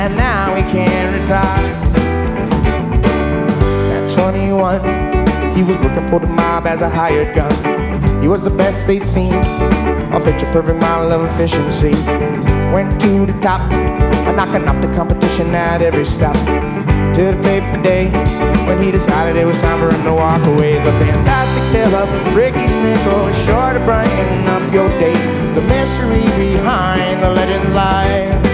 and now he can't retire. At 21, he was working for the mob as a hired gun. He was the best they'd seen, a picture-perfect model of efficiency. Went to the top, knocking off the competition at every stop. To the fateful day when he decided it was time for him to walk away. The fantastic tale of Ricky Snickle is sure to brighten up your day. The mystery behind the legend's life.